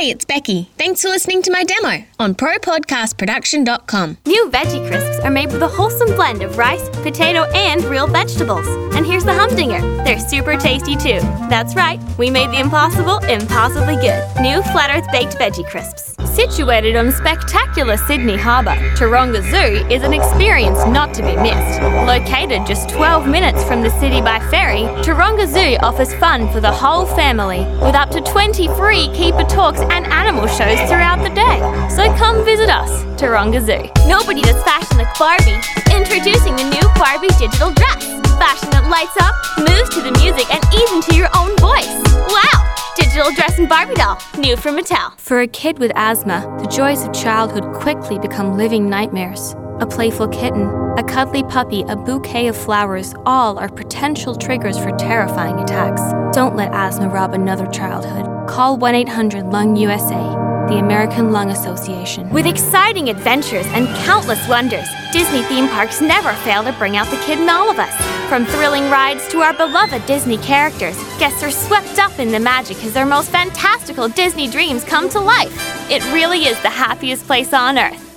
Hey, it's Becky. Thanks for listening to my demo on ProPodcastProduction.com. New Veggie Crisps are made with a wholesome blend of rice, potato, and real vegetables. And here's the humdinger. They're super tasty too. That's right, we made the impossible impossibly good. New Flat Earth Baked Veggie Crisps. Situated on spectacular Sydney Harbour, Taronga Zoo is an experience not to be missed. Located just 12 minutes from the city by ferry, Taronga Zoo offers fun for the whole family with up to 20 free keeper talks and animal shows throughout the day. So come visit us, Taronga Zoo. Nobody does fashion like Barbie. Introducing the new Barbie digital dress. Fashion that lights up, moves to the music, and even to your own voice. Wow! Digital dress and Barbie doll, new from Mattel. For a kid with asthma, the joys of childhood quickly become living nightmares. A playful kitten, a cuddly puppy, a bouquet of flowers, all are potential triggers for terrifying attacks. Don't let asthma rob another childhood. Call 1-800-LUNG-USA, the American Lung Association. With exciting adventures and countless wonders, Disney theme parks never fail to bring out the kid in all of us. From thrilling rides to our beloved Disney characters, guests are swept up in the magic as their most fantastical Disney dreams come to life. It really is the happiest place on Earth.